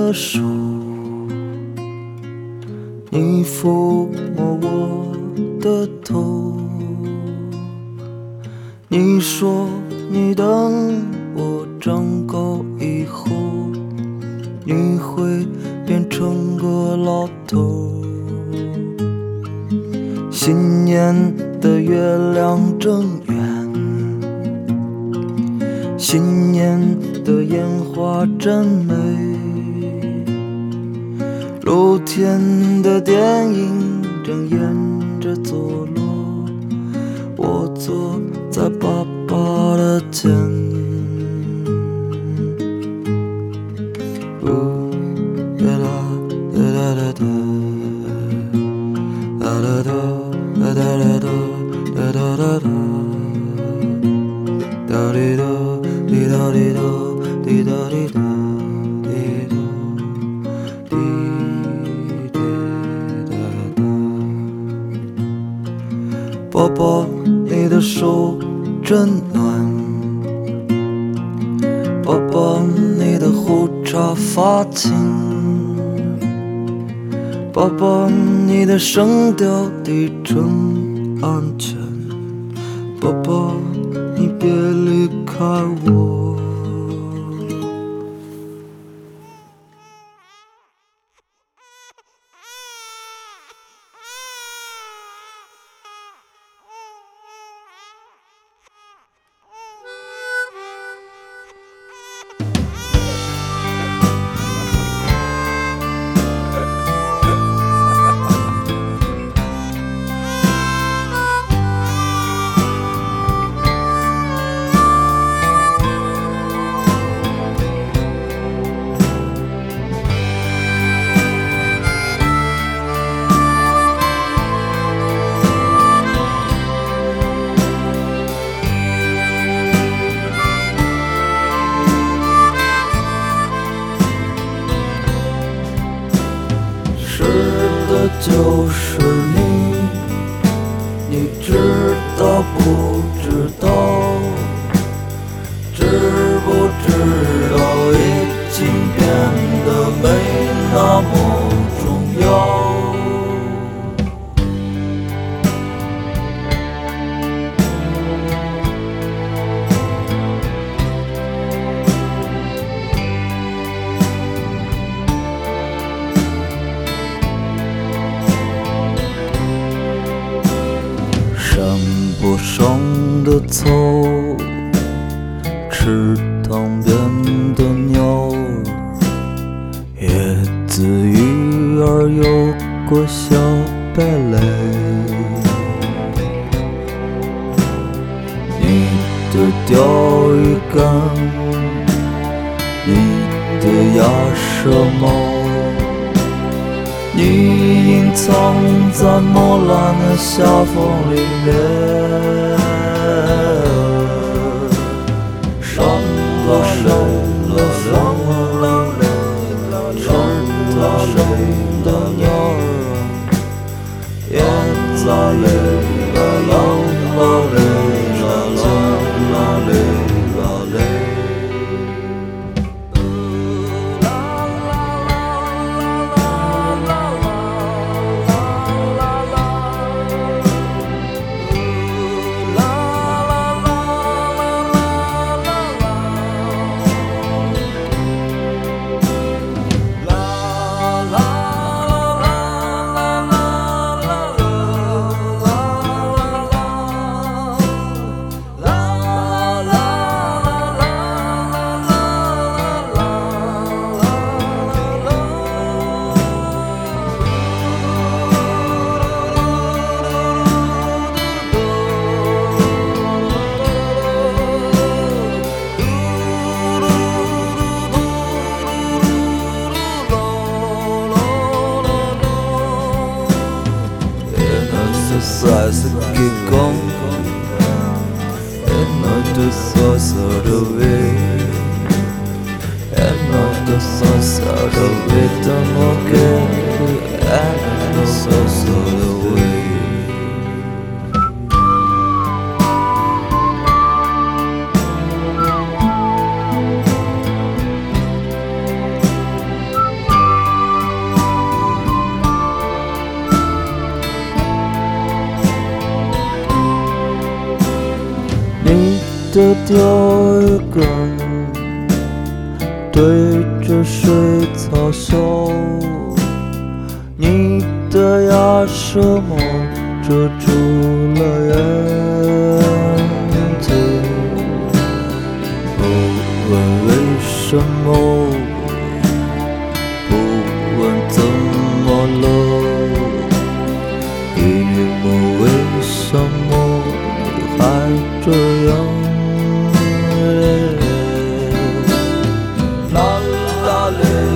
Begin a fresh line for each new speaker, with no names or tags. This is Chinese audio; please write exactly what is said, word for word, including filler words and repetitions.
的手，你抚摸我的头，你说你等我长高以后，你会变成个老头。新年的月亮正圆，新年的烟花真美，露天的电影正沿着坐落，我坐在爸爸的肩。宝宝，你的手真暖，宝宝，你的胡茬发青，宝宝，你的声调低沉安全，宝宝，你别离开我。就是你，你知道不知道？知不知道已经变得没那么重要？山坡上的草，池塘边的鸟，叶子鱼儿游过小白蕾。你的钓鱼竿，你的鸭舌帽，你隐藏在墨兰的下风里面，上了山了上了池塘上的鸟儿，也在嘞啦啦啦嘞啦啦啦嘞啦嘞。Size que com é noite só só do ver é noite só só do ver tamo que é noite só só do ver。 丢一根，对着水草笑。你的牙舌帽遮住了眼睛，不问为什么，不问怎么了，一问为什么你还这样。啦啦嘞。